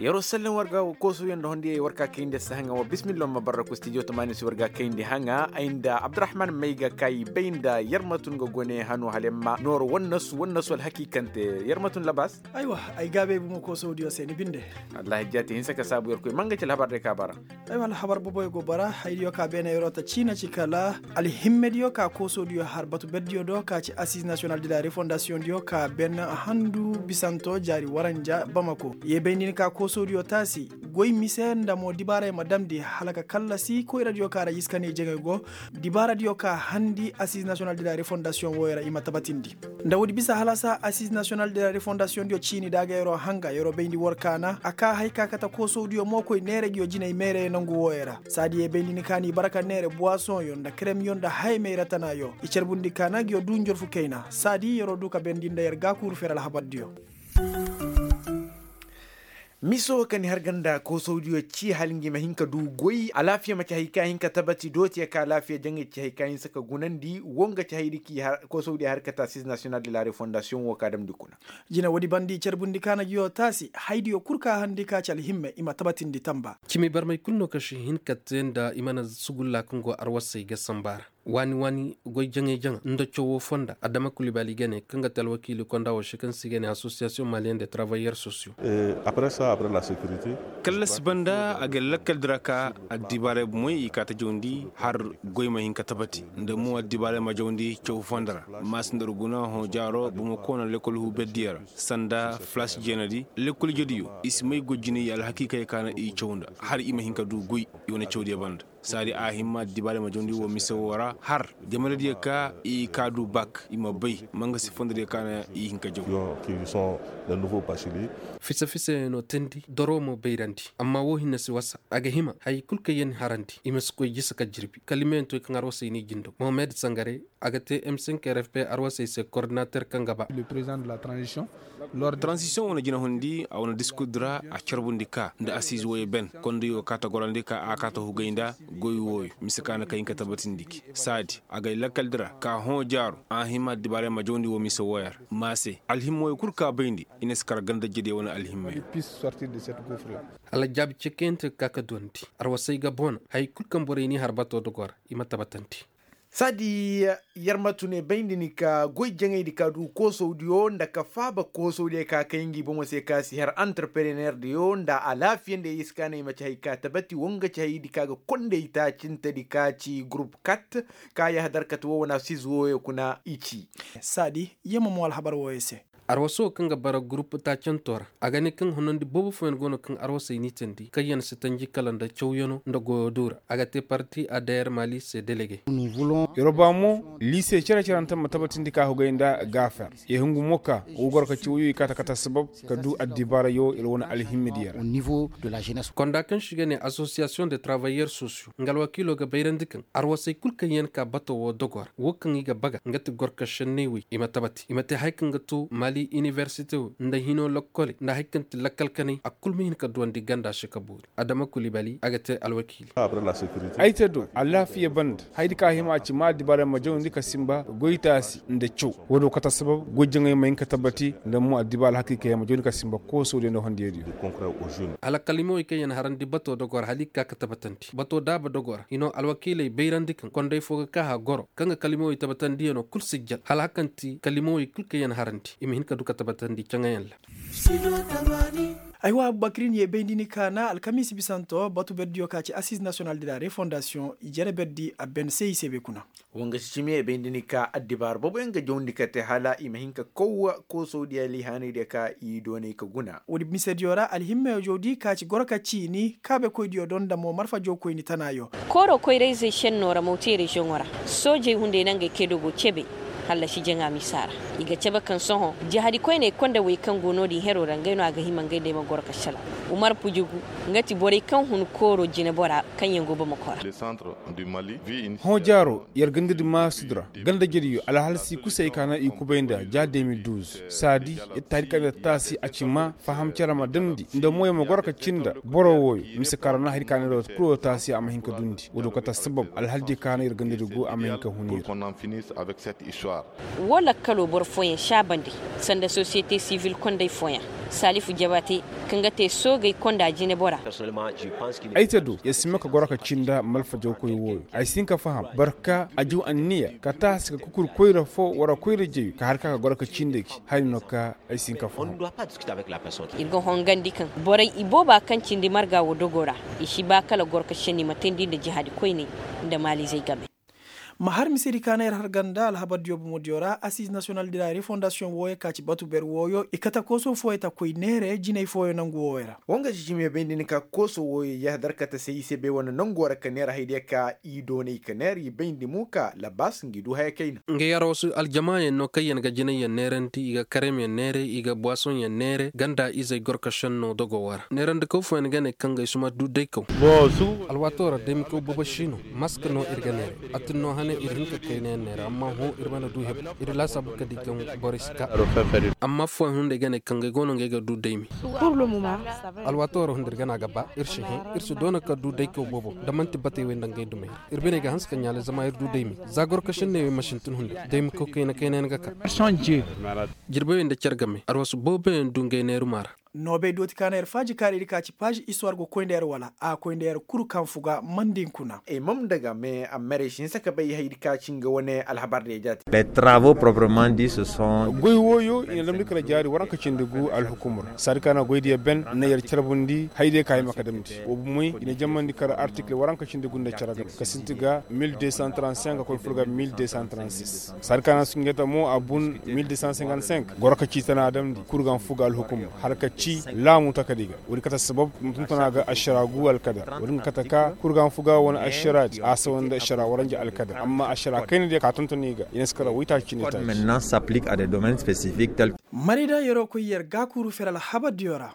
yaro sallan warga ko su yanda hondi warka kinde sahanga wa bismillah mabarraku studio tamani su warga kinde hanga ainda Abdurrahman Maiga kai bainda yarmatun go gone hanu halemma nor wonnas wal hakikante yarmatun labas aywa ay gabe bu ko saudiyo seni binde Allah jati hinsa ka sabu yarko manga ci labar de ka bara aywa habar boboy go bara haydiyo ka bene yorota china ci kala al himmediyo ka ko saudiyo har batu beddiyo do ka ci assise national de la refondation dio ka ben handu bisanto jari waranja bamako ye bendini ka ko saudiyo tasi goy misenda mo dibara madam di halaka kallasi ko radio ka rajiskane jege go dibara dio ka handi assise national de la refondation woyra imatabatindi ndawdi bisa halasa assise national de la refondation dio chini daga yoro hanga yoro bendi workana aka hayka kata ko saudiyo mo koy nere gyo jinay mere nangu woyra sadi e bendini kani baraka nere boisson yonda crème yonda hay mere tanayo e cerbundi kana gyo dunjor fu kayna sadi yoro duka bendinda yer gakur feral habaddio miso kan harganda ko saudiyo ci halingi mahinka du goyi a lafiya mace haika hinka tabati doti ka lafiya jange ci haika yin saka gunandi wonga ci haidiki ko saudiya harkata assise national de la refondation wo kadam dikuna jina wadi bandi cerbundi kana giyo tasi haidiyo kurka handi ka cal himme ima tabatindi tamba kimi barmay kunno kashi hinka tenda imana sugulla kungo arwasai ga sambara wani goy jange ndo chowo fonda adama kulibali gane kanga tal wakili konda wa shikan sigene association malienne des travailleurs sociaux après ça après la sécurité kallas banda agal lakal draka adibare moy ikata jondi har goy ma hinka tabati nda mo adibare ma jondi chowo fondara mas ndurguna ho jaro bumo kona lekol hu beddiara sanda flash jenadi lekol jodiyo ismay gojjini al hakika kana i chowda har ima hinka du goy yone chowdi banda sari a himma dibale ma jondi wo misawara har jamana dia ka i kadu bak ima bay manga si fondre kana i hinka jow yo qui sont les nouveaux bacheliers fisa no tendi doromo beyranti amma wo hinna si wasa aga hima hay kulka yen haranti imas ko jisaka jirbi kalimento kan arwase ni jindo Mohamed Sangare agate M5 RFP arwase se coordinateur kangaba le président de la transition lors transition on jina hondi awna diskudra a charbundika nda assise woy ben kondo yo kata gorandika akata hugainda goy woy misikana kayinka tabatindiki sadi agay lakaldra ka hon jaru a hima dibare ma jondi wo miso woyar mase alhimoy kurka bayndi ines kar ganda jede wona alhimme puisse sortir de cette gouffre là ala jabi cekente kaka donti arwasay gabon hay kulkam boreni harbato dogor imatabatanti sadi yarmatune bayndini ka goy jangay di ka du ko saudiyo nda ka faba ko saudiyo ka kayingi bomo se ka si her entrepreneur de yo nda ala fiende iskane ma chay ka tabati wonga chay di ka konde ita cinta di ka ci group 4 ka ya hadar ka to wona sizwo kuna ichi sadi yema mo al habar woyese arwaso kanga bara groupe ta cantora agane kan honondi bobo fen gono kan arwasa ni tendi kayan sitanji kalanda chowyono ndogo dura agate parti ADR Mali se délégué nous voulons yorobamo lycée chira matabatindi ka hogainda gafer e hungu moka ugor ka chiwu kata sabab ka du adibara yo ilwona alhimidiyar au niveau de la jeunesse konda kan shigane association des travailleurs sociaux ngal wakilo ga bayrandikan arwasa kulkan yen ka bato wo dogor wokan iga baga ngati gorka shennewi imatabati imate haykan gatu Mali université nda hino lokole nda hekkanti lakkal kane akul min ka dondi ganda shikaburi adama kulibali agate alwakili après la sécurité aitedo Allah fiye band haydi ka hima ci ma dibare ma jondi ka simba goitasi nda chow wodo kata sabab gojjangay mayin ka tabati nda mu adibal hakika ma jondi ka simba ko so de no hondiyedi concret aux jeunes ala kalimo ke yan harandi bato dogor halika ka tabatanti bato daba dogor hino alwakili beyrandikan konday foga ka ha goro kanga kalimo tabatandi no kul sijjal halakanti kalimo kulke yan harandi imi duka tabatandi cangayen la aywa Bakrin ye bendini kana alkamisi bisanto batu beddio ka ci assise national de la refondation jere beddi a ben CICB kuna wonga chimi bendini ka addibar bobo enga jondi kate hala imahinka kowa ko saudiya li hani de ka i doni ka guna wodi misediora alhimme jodi ka ci gorka ci ni kabe ko dio don da mo marfa jo ko ni tanayo koro ko reise shenno ra motire jongora soje hunde nange kedogo chebe halla shi jenga misara iga ceba kan soho jihadi ko ne konda we kan gono di hero rangaino aga himangai de magor kashala umar pujugu ngati bore kan hun koro jine bora kan yengo ba makora le centre du Mali vi in ho jaro yar gandi ma sudra ganda jiriyo ala halsi kusai kana i kubenda ja 2012 sadi tarika da tasi a cima faham charama dandi ndo moye magor ka cinda boro woy misakara na hari kana do pro tasi am hinka dundi wodo kata sabab al haldi kana yar gandi go am hinka hunir qu'on en finisse avec cette histoire territoire. Wala kalo bor foyen shabande sanda société civile konday foyen Salifu Jabate kanga te sogai konda jine bora. Aitadu ya simaka goraka cinda malfa joko yiwo. Ai sinka faham barka aju anniya ka ta sika kukur koira fo wara koira jeyu ka harka ka goraka cinda ki hari noka ai sinka faham. Irgo hongandi kan borai iboba kan cindi marga wodogora ishi ba kala gorka sheni matendi da jihadi koine da mali zai gabe. Mahar misiri kana har ganda alhabar diobu modiora Assise Nationale de la Refondation woye kaci batu ber woyo ikata koso foyeta koy nere jinay foyo nangu woyera wonga jimi bendini ka koso woye ya darkata sai se be wana nangu wara kanera haide ka ido ne kaneri bendi muka la bas ngidu haya kaina nge yaro su aljamaa no kayen ga jinay ya nerenti iga karem ya nere iga boisson ya nere ganda izay gorka shanno dogo wara nerande ko fo ngane kanga suma du deko Bon, alwatora dem ko bobashino mask no irganere atno hane irinka kayne nere amma ho irbana du heb irla sabu kadi kan boriska amma fo hunde gane kanga gono ngega du deymi Pour le moment, alwatora hunde gana gaba irshi irsu dona ka du deyko bobo damanti bate wenda ngay dume irbene ga hanska nyale zama irdu deymi zagor ka shanne mashintun hunde deymi ko kayne ngaka jirbe wenda cergame arwasu bobe dunge neru mara nobe doti kana faji kare kaci page histoire go koynder wala a koynder kuru kan fuga mandin kuna e mam daga me amere shin saka bai haidi ka cinga wani alhabar da jati Les travaux proprement dit ce sont Goy woyo ina lamdi kala jari waranka cindigu alhukumar sarkana goydi ben na yar carbundi haide kay makadamti obumui ina jammandi kara article waranka cindigu nda caraga kasintiga 1235 ko fulga 1236 sarkana sungeta mo abun 1255 goraka citana adamdi kurgan fuga alhukumar harka ci lamu takadiga wuri kata sabab mutuntana ga asharagu alkadar wurin kata ka kurgan fuga wani asharat asa wanda ashara waranja alkadar amma ashara kai ne da katuntuni ga ina skara wita cinita maintenant s'applique à des domaines spécifiques tels marida yoro ko yer gakuru feral haba diora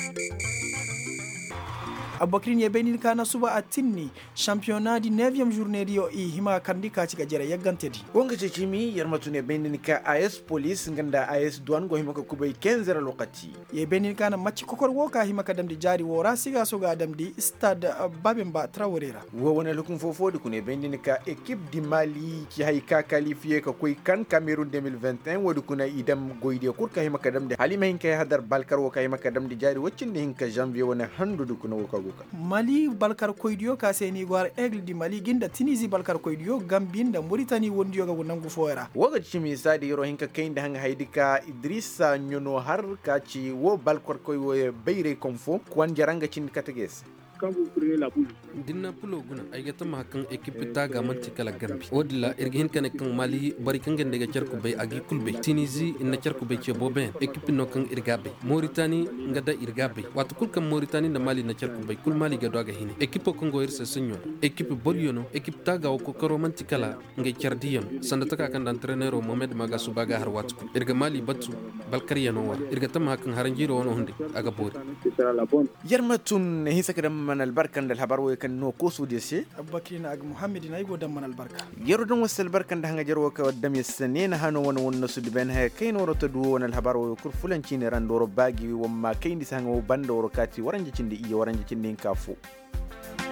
Abakrin ya benin kana suba a tinni championnat di 9e journée rio i hima kandi ka ciga jere yagantedi wonga cimi yarmatune benin ka AS police nganda AS douane go hima ko kubay 15 lokati ye benin kana macci kokor wo ka hima kadam di jari wora siga soga adam di stade Babemba Traorera wo wona lukun fofo di kune benin ka équipe di Mali ki hayka qualifié ka koy kan Cameroun 2021 wodu kuna idam goyde kur ka hima kadam de halima hinka hadar balkar wo ka hima kadam di jari waccinde hinka janvier wona handu du kuna wo ka Mali balkar koydiyo ka seni gwar aigle di Mali ginda Tunisie balkar koydiyo Gambie da Mauritanie wondiyo ga nangu foera waga chimi sadi yoro hinka kainda hanga haidika Idrissa nyono har ka ci wo balkar koywo bayre konfo kwan jaranga cin katages quand vous prenez la boule dinna pulo guna ay gata ma kan équipe ta ga manti kala gambi odila irgin kan kan Mali bari kan gande ga cerku bay agi kulbe Tunisie inna cerku bay ce boben équipe no kan irgabe Mauritanie ngada irgabe watu kul kan Mauritanie da Mali na cerku bay kul Mali ga doga hine équipe ko ngo irse sunyo équipe boryono équipe ta ga ko karo manti kala ngay cerdiyon sanda ta kan entraîneur Mohamed Maga Subaga har watu irga Mali batu balkariyano war irga tam hakan haranjiro wono hunde aga bori yarmatun hisaka من البركة عند الحبر ويكنو كوسو ديسي أبكرين أج محمد نايجو دم من البركة يردون وصل البركة عند هنجر وكودم السنين هانو ونسود بينها كين ورتدو ون الحبر ويكر فلان شين راندور باجي وما كين دي سانو بند وركاتي ورنجي شندي إيه ورنجي شندي كافو